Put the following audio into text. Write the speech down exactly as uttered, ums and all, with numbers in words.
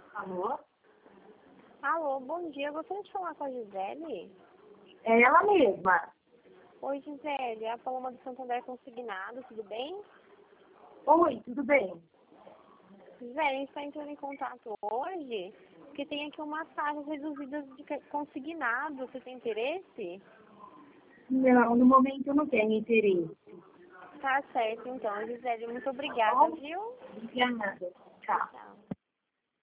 Alô? Alô, bom dia. Eu gostaria de falar com a Gisele. É ela mesma. Oi, Gisele. É a Paloma do Santo André Consignado, tudo bem? Oi, tudo bem? Gisele, a gente está entrando em contato hoje porque tem aqui umas taxas reduzidas de ca- consignado. Você tem interesse? Não, no momento eu não tenho interesse. Tá certo, então. Gisele, muito Tá obrigada, bom? viu? Obrigada. Tchau. Tchau.